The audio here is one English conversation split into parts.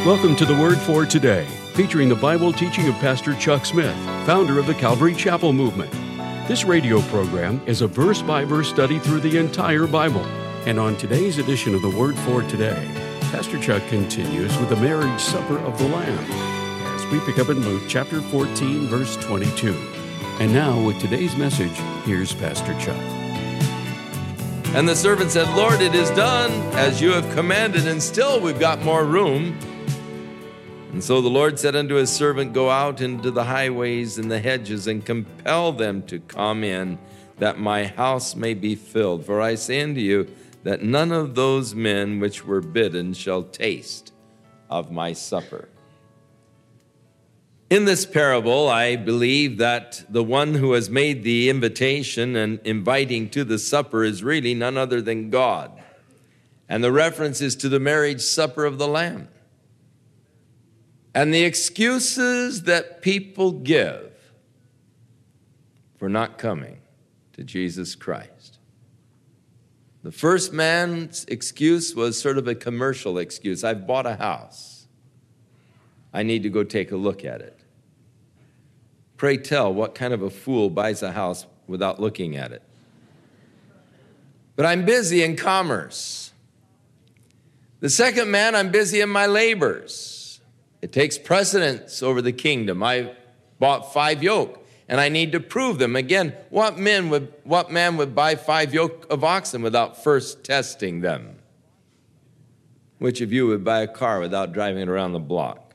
Welcome to the Word for Today, featuring the Bible teaching of Pastor Chuck Smith, founder of the Calvary Chapel Movement. This radio program is a verse-by-verse study through the entire Bible. And on today's edition of the Word for Today, Pastor Chuck continues with the marriage supper of the Lamb, as we pick up in Luke chapter 14, verse 22. And now, with today's message, here's Pastor Chuck. And the servant said, "Lord, it is done as you have commanded, and still we've got more room." And so the Lord said unto his servant, "Go out into the highways and the hedges, and compel them to come in, that my house may be filled. For I say unto you, that none of those men which were bidden shall taste of my supper." In this parable, I believe that the one who has made the invitation and inviting to the supper is really none other than God. And the reference is to the marriage supper of the Lamb. And the excuses that people give for not coming to Jesus Christ. The first man's excuse was sort of a commercial excuse. I've bought a house. I need to go take a look at it. Pray tell, what kind of a fool buys a house without looking at it? But I'm busy in commerce. The second man, I'm busy in my labors. It takes precedence over the kingdom. I bought 5 yoke, and I need to prove them. Again, what man would buy 5 yoke of oxen without first testing them? Which of you would buy a car without driving it around the block?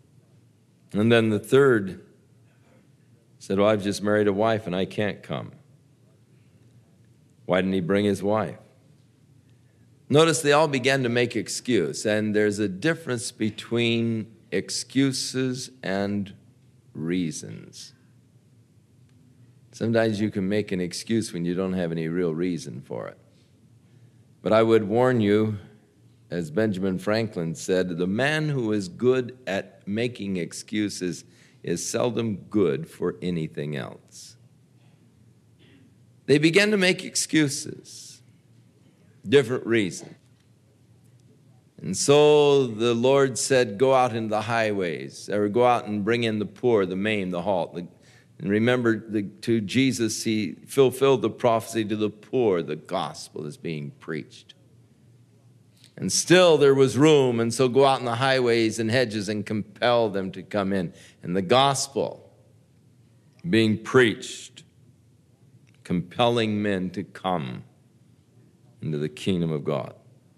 And then the third said, "Well, I've just married a wife and I can't come." Why didn't he bring his wife? Notice they all began to make excuse, and there's a difference between excuses and reasons. Sometimes you can make an excuse when you don't have any real reason for it. But I would warn you, as Benjamin Franklin said, the man who is good at making excuses is seldom good for anything else. They began to make excuses, different reasons. And so the Lord said, "Go out into the highways," or go out and bring in the poor, the maimed, the halt. And remember, to Jesus, he fulfilled the prophecy to the poor. The gospel is being preached. And still there was room, and so go out in the highways and hedges and compel them to come in. And the gospel being preached, compelling men to come into the kingdom of God.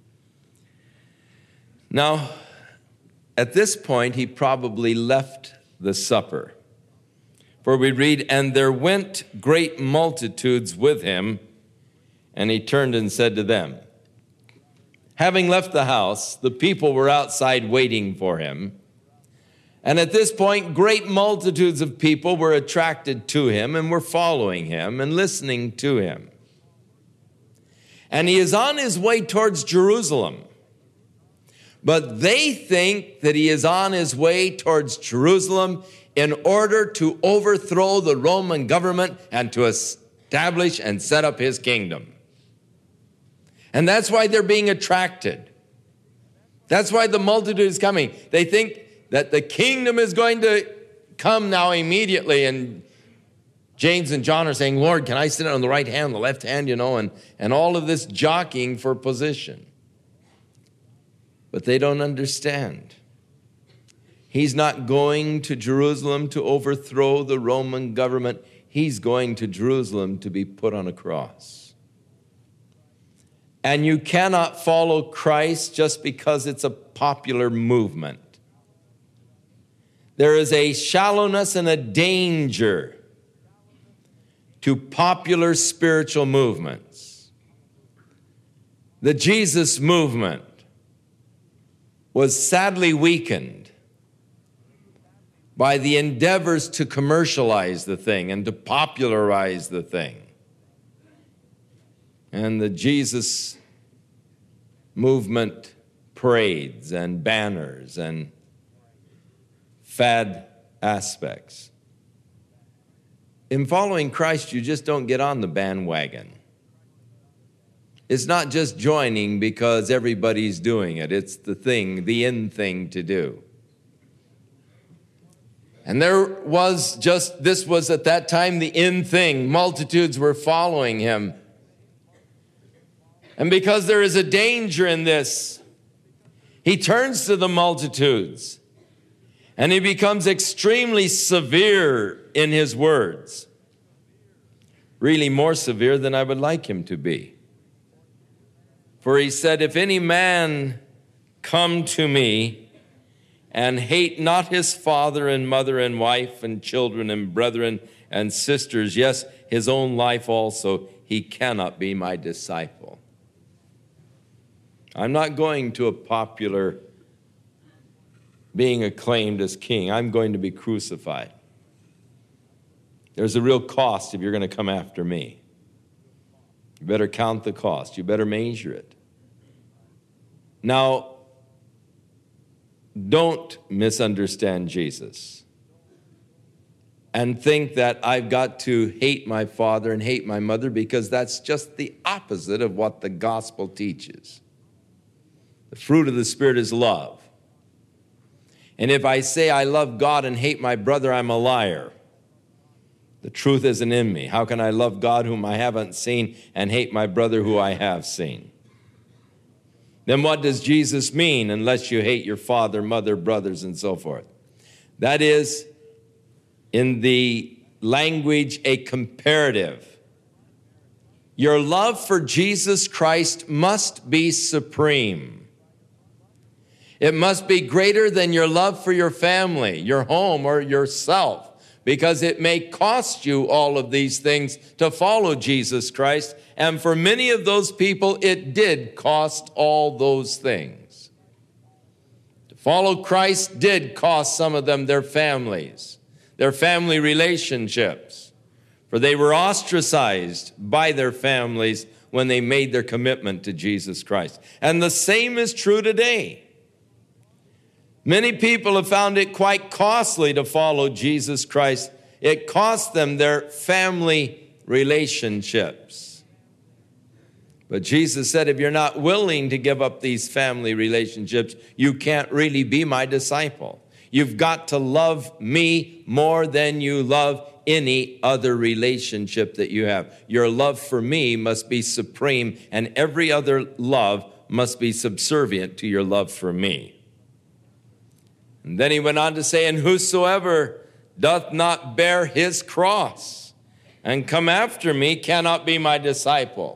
Now, at this point, he probably left the supper. For we read, "And there went great multitudes with him, and he turned and said to them." Having left the house, the people were outside waiting for him. And at this point, great multitudes of people were attracted to him and were following him and listening to him. And he is on his way towards Jerusalem. But they think that he is on his way towards Jerusalem in order to overthrow the Roman government and to establish and set up his kingdom. And that's why they're being attracted. That's why the multitude is coming. They think that the kingdom is going to come now immediately. And James and John are saying, "Lord, can I sit on the right hand, the left hand, and all of this jockeying for position." But they don't understand. He's not going to Jerusalem to overthrow the Roman government. He's going to Jerusalem to be put on a cross. And you cannot follow Christ just because it's a popular movement. There is a shallowness and a danger to popular spiritual movements. The Jesus movement was sadly weakened by the endeavors to commercialize the thing and to popularize the thing. And the Jesus movement parades and banners and fad aspects. In following Christ, you just don't get on the bandwagon. is not just joining because everybody's doing it. It's the thing, the in thing to do. And this was at that time the in thing. Multitudes were following him. And because there is a danger in this, he turns to the multitudes and he becomes extremely severe in his words. Really more severe than I would like him to be. For he said, if any man come to me and hate not his father and mother and wife and children and brethren and sisters, yes, his own life also, he cannot be my disciple. I'm not going to a popular being acclaimed as king. I'm going to be crucified. There's a real cost if you're going to come after me. You better count the cost. You better measure it. Now, don't misunderstand Jesus and think that I've got to hate my father and hate my mother, because that's just the opposite of what the gospel teaches. The fruit of the Spirit is love. And if I say I love God and hate my brother, I'm a liar. The truth isn't in me. How can I love God whom I haven't seen and hate my brother who I have seen? Then what does Jesus mean unless you hate your father, mother, brothers, and so forth? That is, in the language, a comparative. Your love for Jesus Christ must be supreme. It must be greater than your love for your family, your home, or yourself, because it may cost you all of these things to follow Jesus Christ. And for many of those people, it did cost all those things. To follow Christ did cost some of them their families, their family relationships, for they were ostracized by their families when they made their commitment to Jesus Christ. And the same is true today. Many people have found it quite costly to follow Jesus Christ. It cost them their family relationships. But Jesus said, if you're not willing to give up these family relationships, you can't really be my disciple. You've got to love me more than you love any other relationship that you have. Your love for me must be supreme, and every other love must be subservient to your love for me. And then he went on to say, and whosoever doth not bear his cross and come after me cannot be my disciple.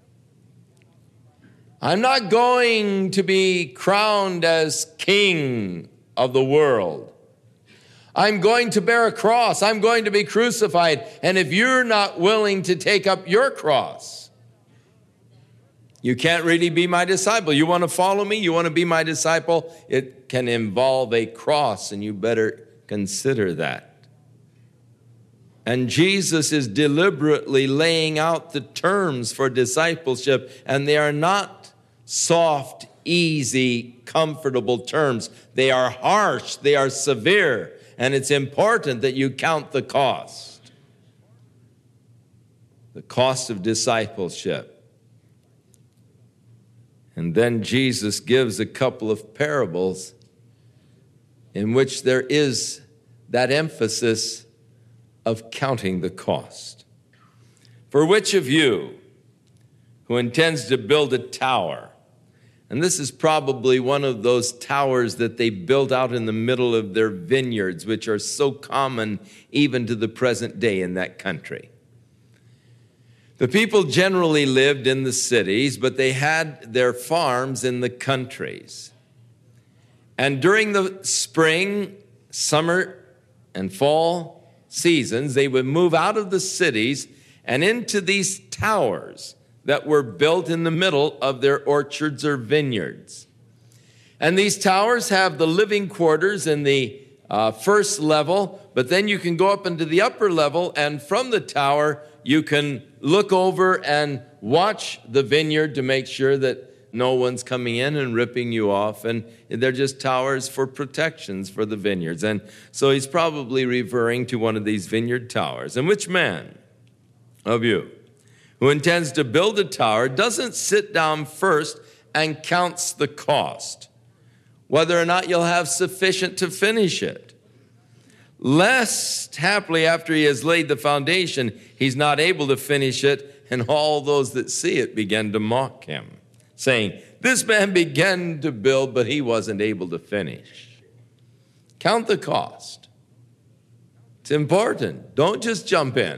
I'm not going to be crowned as king of the world. I'm going to bear a cross. I'm going to be crucified. And if you're not willing to take up your cross, you can't really be my disciple. You want to follow me? You want to be my disciple? It can involve a cross, and you better consider that. And Jesus is deliberately laying out the terms for discipleship, and they are not soft, easy, comfortable terms. They are harsh, they are severe, and it's important that you count the cost. The cost of discipleship. And then Jesus gives a couple of parables in which there is that emphasis of counting the cost. For which of you who intends to build a tower, and this is probably one of those towers that they built out in the middle of their vineyards, which are so common even to the present day in that country. The people generally lived in the cities, but they had their farms in the countries. And during the spring, summer, and fall seasons, they would move out of the cities and into these towers that were built in the middle of their orchards or vineyards. And these towers have the living quarters in the first level, but then you can go up into the upper level, and from the tower, you can look over and watch the vineyard to make sure that no one's coming in and ripping you off. And they're just towers for protections for the vineyards. And so he's probably referring to one of these vineyard towers. And which man of you, who intends to build a tower doesn't sit down first and counts the cost, whether or not you'll have sufficient to finish it. Lest, happily, after he has laid the foundation, he's not able to finish it, and all those that see it begin to mock him, saying, "This man began to build, but he wasn't able to finish." Count the cost. It's important. Don't just jump in.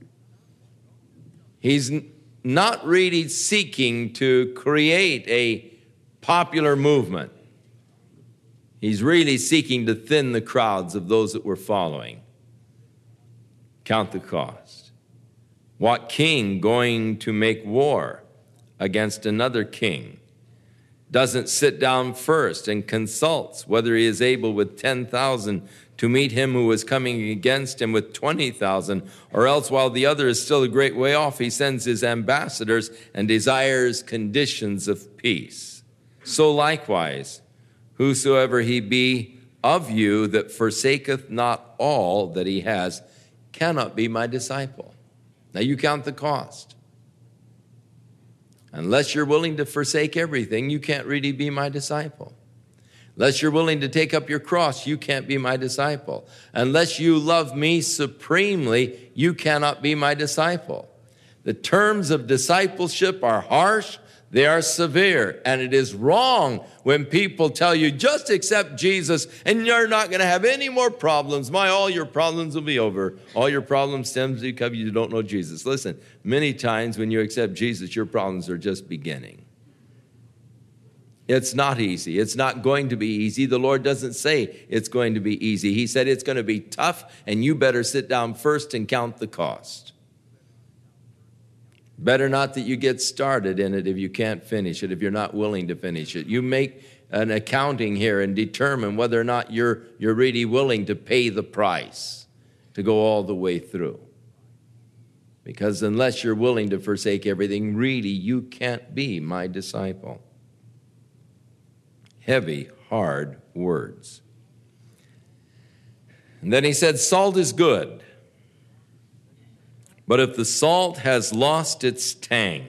He's not really seeking to create a popular movement. He's really seeking to thin the crowds of those that were following. Count the cost. What king going to make war against another king doesn't sit down first and consults whether he is able with 10,000 to meet him who is coming against him with 20,000, or else while the other is still a great way off, he sends his ambassadors and desires conditions of peace. So likewise, whosoever he be of you that forsaketh not all that he has cannot be my disciple. Now you count the cost. Unless you're willing to forsake everything, you can't really be my disciple. Unless you're willing to take up your cross, you can't be my disciple. Unless you love me supremely, you cannot be my disciple. The terms of discipleship are harsh, they are severe, and it is wrong when people tell you, just accept Jesus and you're not going to have any more problems. All your problems will be over. All your problems stem because you don't know Jesus. Listen, many times when you accept Jesus, your problems are just beginning. It's not easy. It's not going to be easy. The Lord doesn't say it's going to be easy. He said it's going to be tough, and you better sit down first and count the cost. Better not that you get started in it if you can't finish it, if you're not willing to finish it. You make an accounting here and determine whether or not you're really willing to pay the price to go all the way through. Because unless you're willing to forsake everything, really you can't be my disciple. Heavy, hard words. And then he said, salt is good. But if the salt has lost its tang,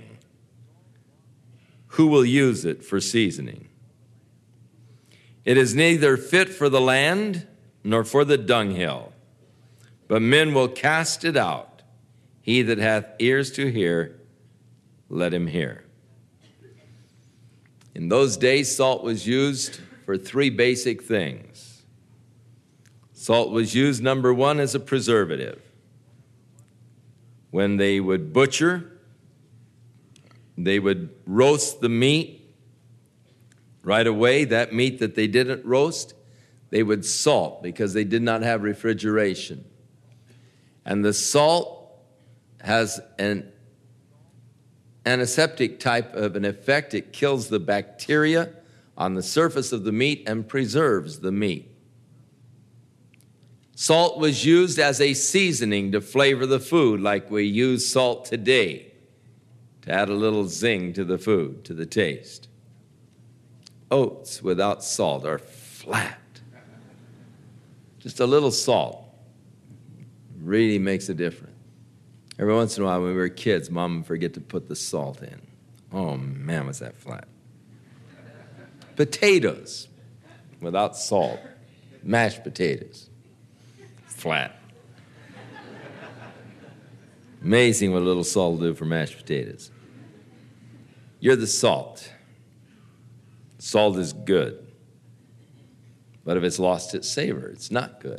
who will use it for seasoning? It is neither fit for the land nor for the dunghill, but men will cast it out. He that hath ears to hear, let him hear. In those days, salt was used for three basic things. Salt was used, number one, as a preservative. When they would butcher, they would roast the meat right away. That meat that they didn't roast, they would salt because they did not have refrigeration. And the salt has an antiseptic type of an effect. It kills the bacteria on the surface of the meat and preserves the meat. Salt was used as a seasoning to flavor the food, like we use salt today to add a little zing to the food, to the taste. Oats without salt are flat. Just a little salt really makes a difference. Every once in a while when we were kids, Mom would forget to put the salt in. Oh man, was that flat. Potatoes without salt, mashed potatoes. Flat. Amazing what a little salt will do for mashed potatoes. You're the salt. Salt is good. But if it's lost its savor, it's not good.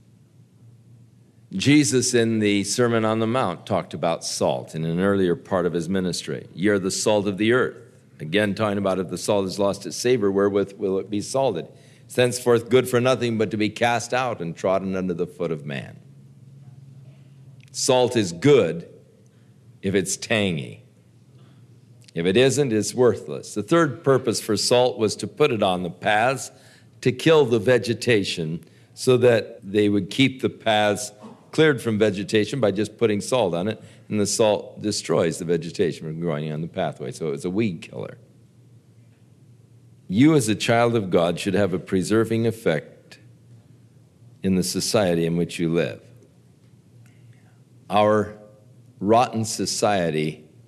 Jesus in the Sermon on the Mount talked about salt in an earlier part of his ministry. You're the salt of the earth. Again, talking about if the salt has lost its savor, wherewith will it be salted? Thenceforth good for nothing but to be cast out and trodden under the foot of man. Salt is good if it's tangy. If it isn't, it's worthless. The third purpose for salt was to put it on the paths to kill the vegetation so that they would keep the paths cleared from vegetation by just putting salt on it, and the salt destroys the vegetation from growing on the pathway. So it's a weed killer. You as a child of God should have a preserving effect in the society in which you live. Our rotten society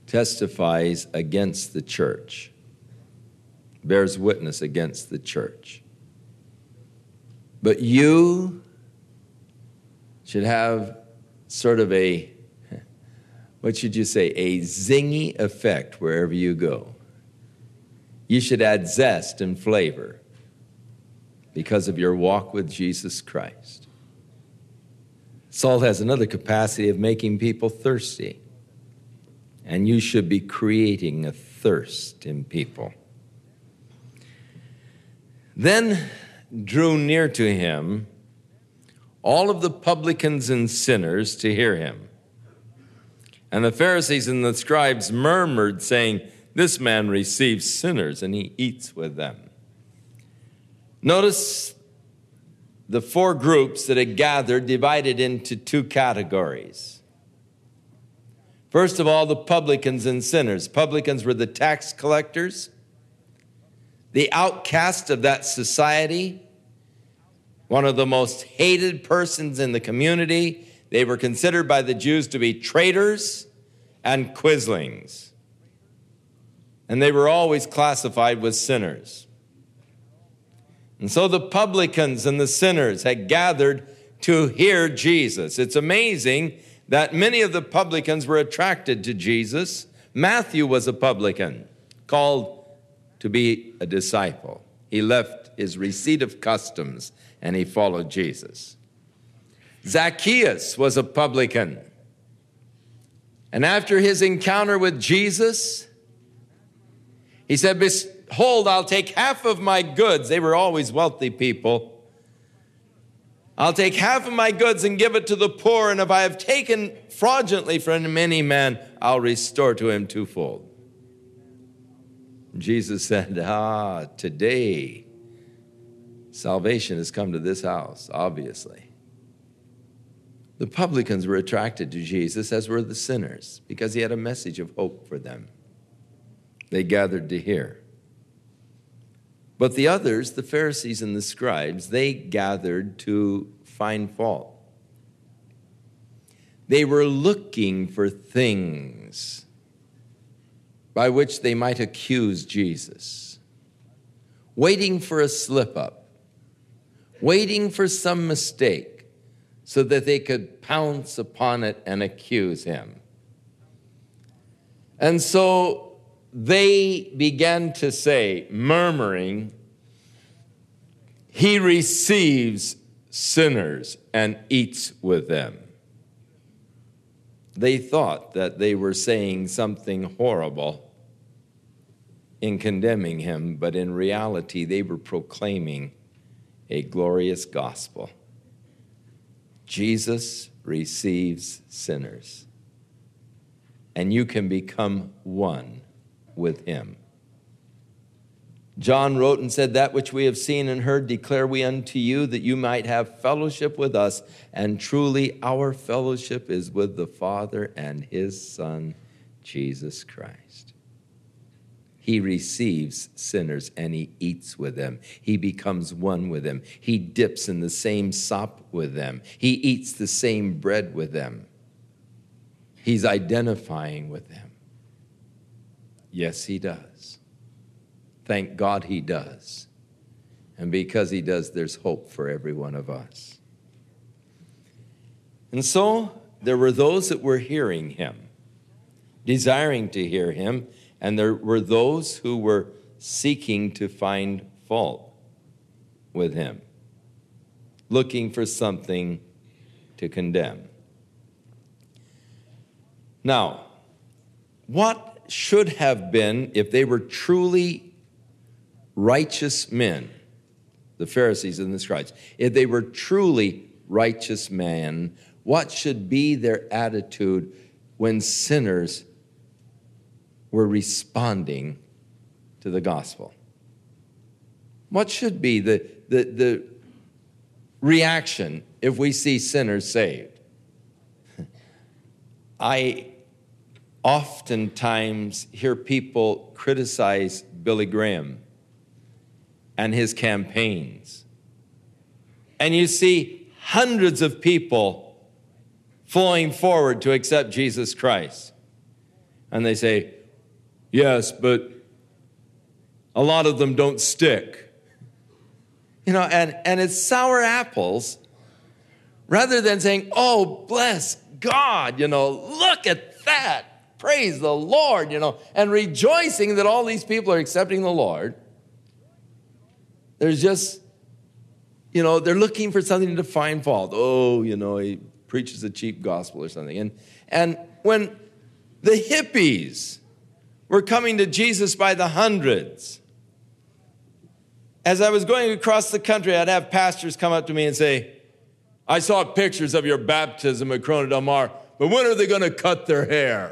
testifies against the church, bears witness against the church. But you should have sort of a, what should you say, a zingy effect wherever you go. You should add zest and flavor because of your walk with Jesus Christ. Salt has another capacity of making people thirsty, and you should be creating a thirst in people. Then drew near to him all of the publicans and sinners to hear him. And the Pharisees and the scribes murmured, saying, "This man receives sinners, and he eats with them." Notice the four groups that had gathered divided into two categories. First of all, the publicans and sinners. Publicans were the tax collectors, the outcast of that society, one of the most hated persons in the community. They were considered by the Jews to be traitors and quislings. And they were always classified with sinners. And so the publicans and the sinners had gathered to hear Jesus. It's amazing that many of the publicans were attracted to Jesus. Matthew was a publican, called to be a disciple. He left his receipt of customs and he followed Jesus. Zacchaeus was a publican. And after his encounter with Jesus, he said, "Behold, I'll take half of my goods." They were always wealthy people. "I'll take half of my goods and give it to the poor, and if I have taken fraudulently from any man, I'll restore to him twofold." Jesus said, today salvation has come to this house, obviously. The publicans were attracted to Jesus, as were the sinners, because he had a message of hope for them. They gathered to hear. But the others, the Pharisees and the scribes, they gathered to find fault. They were looking for things by which they might accuse Jesus, waiting for a slip-up, waiting for some mistake so that they could pounce upon it and accuse him. And so they began to say, murmuring, "He receives sinners and eats with them." They thought that they were saying something horrible in condemning him, but in reality, they were proclaiming a glorious gospel. Jesus receives sinners, and you can become one with him. John wrote and said, "That which we have seen and heard declare we unto you, that you might have fellowship with us. And truly our fellowship is with the Father and his Son, Jesus Christ." He receives sinners and he eats with them. He becomes one with them. He dips in the same sop with them. He eats the same bread with them. He's identifying with them. Yes, he does. Thank God he does. And because he does, there's hope for every one of us. And so there were those that were hearing him, desiring to hear him, and there were those who were seeking to find fault with him, looking for something to condemn. Now, what should have been, if they were truly righteous men, the Pharisees and the scribes, if they were truly righteous men, what should be their attitude when sinners were responding to the gospel? What should be the reaction if we see sinners saved? I oftentimes hear people criticize Billy Graham and his campaigns. And you see hundreds of people flowing forward to accept Jesus Christ. And they say, yes, but a lot of them don't stick. And it's sour apples, rather than saying, oh, bless God, look at that. Praise the Lord, and rejoicing that all these people are accepting the Lord. There's just, they're looking for something to find fault. Oh, he preaches a cheap gospel or something. And when the hippies were coming to Jesus by the hundreds, as I was going across the country, I'd have pastors come up to me and say, I saw pictures of your baptism at Corona del Mar, but when are they going to cut their hair?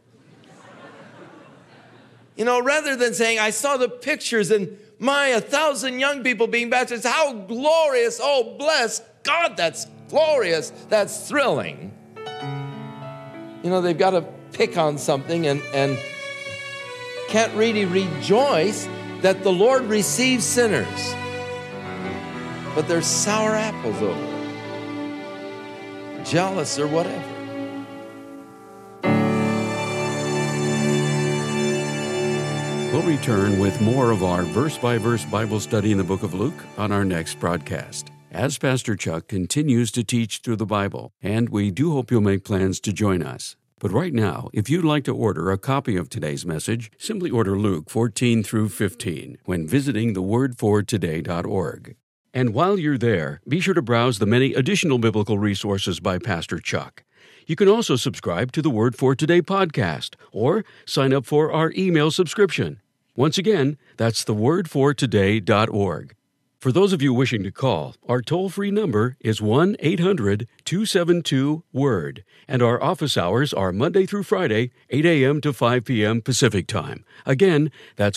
Rather than saying, I saw the pictures and 1,000 young people being baptized. How glorious. Oh, bless God, that's glorious. That's thrilling. They've got to pick on something and can't really rejoice that the Lord receives sinners. But there's sour apples over it. Jealous or whatever. We'll return with more of our verse-by-verse Bible study in the book of Luke on our next broadcast, as Pastor Chuck continues to teach through the Bible, and we do hope you'll make plans to join us. But right now, if you'd like to order a copy of today's message, simply order Luke 14 through 15 when visiting thewordfortoday.org. And while you're there, be sure to browse the many additional biblical resources by Pastor Chuck. You can also subscribe to the Word for Today podcast or sign up for our email subscription. Once again, that's thewordfortoday.org. For those of you wishing to call, our toll-free number is 1-800-272-WORD, and our office hours are Monday through Friday, 8 a.m. to 5 p.m. Pacific Time. Again, that's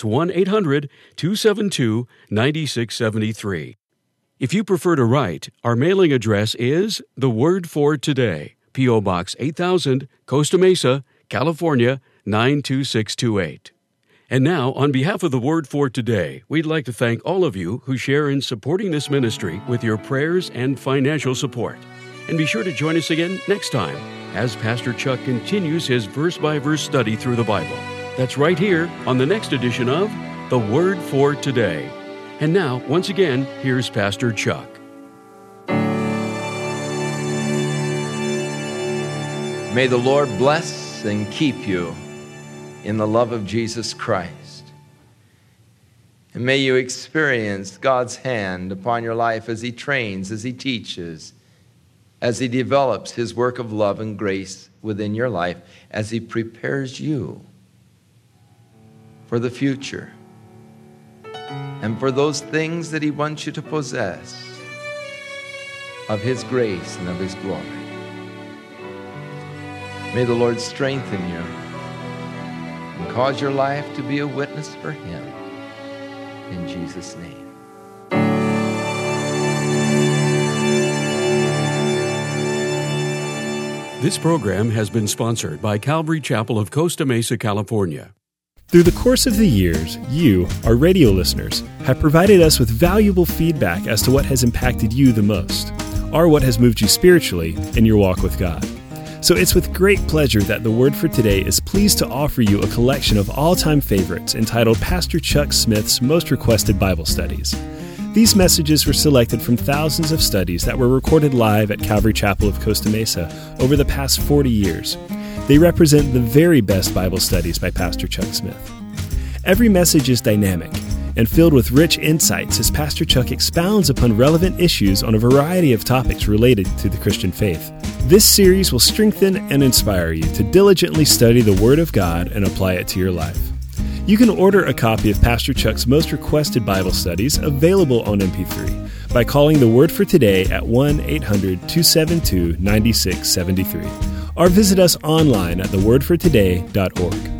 1-800-272-9673. If you prefer to write, our mailing address is The Word for Today, P.O. Box 8000, Costa Mesa, California, 92628. And now, on behalf of the Word for Today, we'd like to thank all of you who share in supporting this ministry with your prayers and financial support. And be sure to join us again next time as Pastor Chuck continues his verse-by-verse study through the Bible. That's right here on the next edition of The Word for Today. And now, once again, here's Pastor Chuck. May the Lord bless and keep you in the love of Jesus Christ. And may you experience God's hand upon your life as He trains, as He teaches, as He develops His work of love and grace within your life, as He prepares you for the future and for those things that He wants you to possess of His grace and of His glory. May the Lord strengthen you and cause your life to be a witness for Him. In Jesus' name. This program has been sponsored by Calvary Chapel of Costa Mesa, California. Through the course of the years, you, our radio listeners, have provided us with valuable feedback as to what has impacted you the most, or what has moved you spiritually in your walk with God. So it's with great pleasure that The Word for Today is pleased to offer you a collection of all-time favorites entitled Pastor Chuck Smith's Most Requested Bible Studies. These messages were selected from thousands of studies that were recorded live at Calvary Chapel of Costa Mesa over the past 40 years. They represent the very best Bible studies by Pastor Chuck Smith. Every message is dynamic and filled with rich insights as Pastor Chuck expounds upon relevant issues on a variety of topics related to the Christian faith. This series will strengthen and inspire you to diligently study the Word of God and apply it to your life. You can order a copy of Pastor Chuck's Most Requested Bible Studies available on MP3 by calling The Word for Today at 1-800-272-9673 or visit us online at thewordfortoday.org.